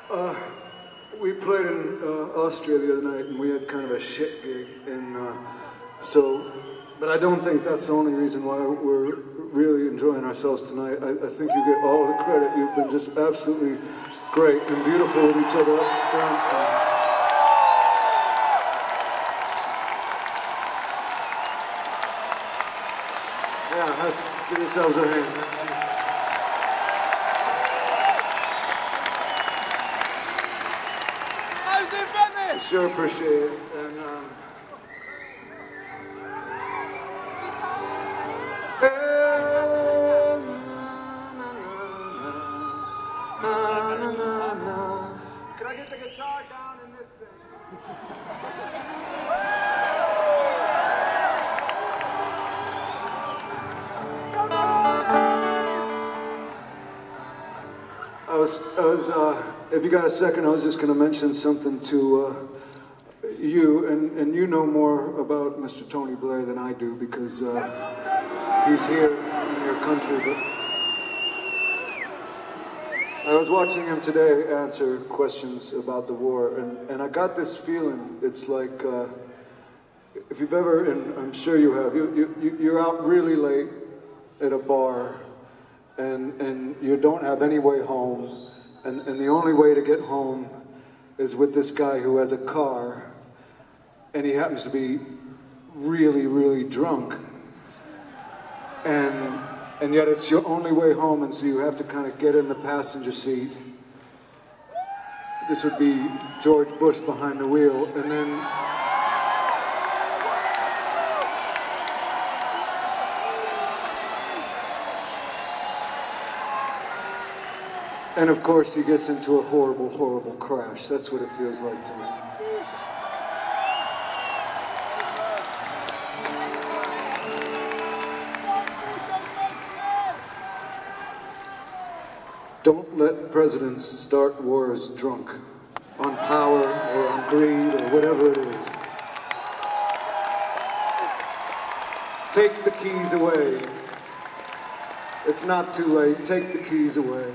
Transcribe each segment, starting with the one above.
Uh, we played in Austria the other night, and we had kind of a shit gig, and but I don't think that's the only reason why we're really enjoying ourselves tonight. I think you get all the credit. You've been just absolutely great and beautiful with each other up front. Yeah, let's give yourselves a hand. I sure appreciate it. And, Can I get the guitar down in this thing? If you got a second, I was just going to mention something to you, and you know more about Mr. Tony Blair than I do because he's here in your country. But I was watching him today answer questions about the war, and I got this feeling. It's like if you've ever, and I'm sure you have, you're out really late at a bar, and you don't have any way home. And the only way to get home is with this guy who has a car, and he happens to be really, really drunk. And yet it's your only way home, and so you have to kind of get in the passenger seat. This would be George Bush behind the wheel, and then... And of course, he gets into a horrible, horrible crash. That's what it feels like to me. Don't let presidents start wars drunk, on power or on greed or whatever it is. Take the keys away. It's not too late. Take the keys away.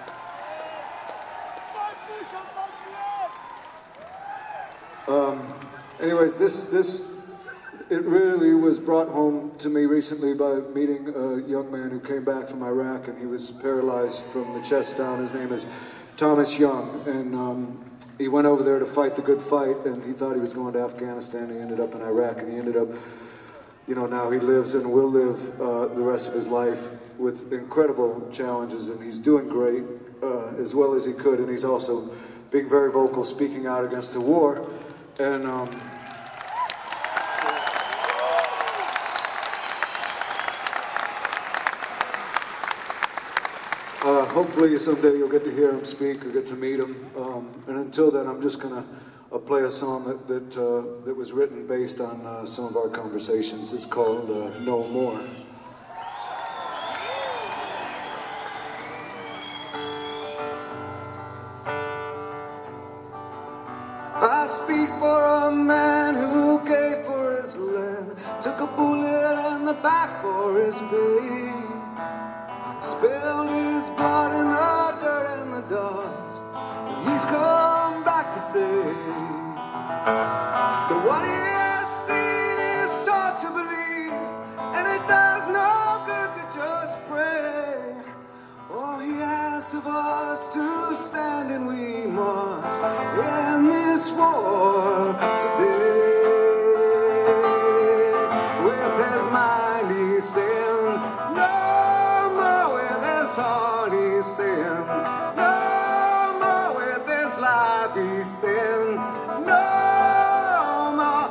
Anyways, it really was brought home to me recently by meeting a young man who came back from Iraq, and he was paralyzed from the chest down. His name is Thomas Young, and he went over there to fight the good fight, and he thought he was going to Afghanistan. He ended up in Iraq, and he ended up, now he lives and will live the rest of his life with incredible challenges, and he's doing great as well as he could, and he's also being very vocal, speaking out against the war. And hopefully someday you'll get to hear him speak or get to meet him. And until then, I'm just gonna play a song that was written based on some of our conversations. It's called No More. I speak for a man who gave for his land, took a bullet in the back for his pay, spilled his blood in the dirt and the dust, and he's come back to say that what he has seen is hard to believe, and it does no good to just pray. All he asks of us to stand, and we must end this war today. With his mind he's saying no more, with his heart he's saying no more, with his life he's saying no more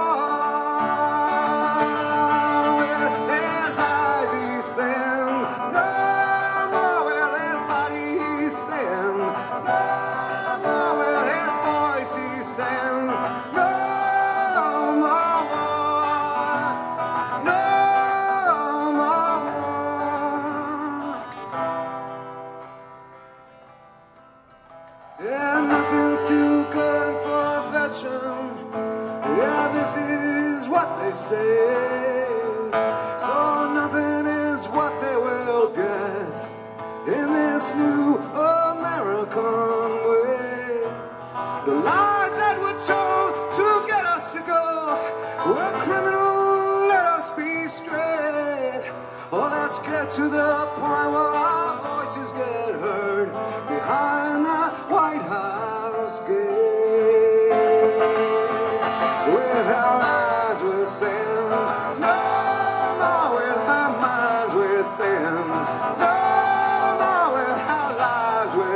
war. With his eyes he's saying no more, with his body he's saying no more, with his voice he's saying no more war, no more war. Yeah, nothing's too good for a veteran. Yeah, this is what they say. So nothing is what they will get in this new American way.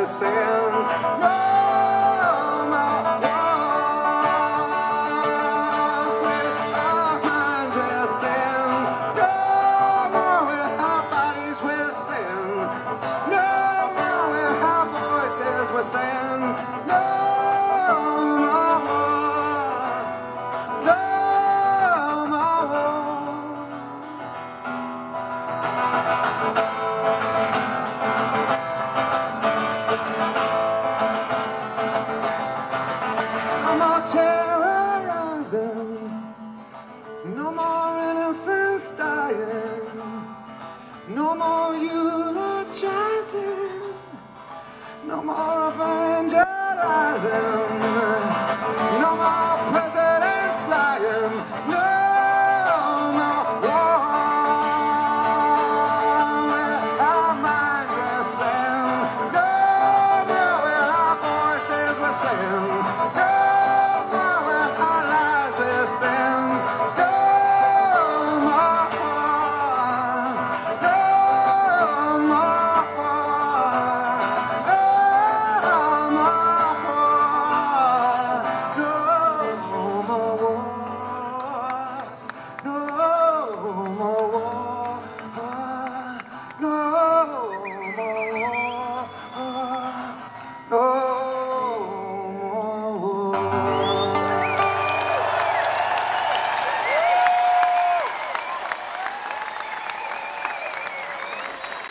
we're saying no more war. With our minds we're saying no more. With our bodies we're saying no more. With our voices we're saying no more war. No more war. No more terrorizing, no more innocents dying, no more eulogizing, no more evangelizing, no more presidents lying, no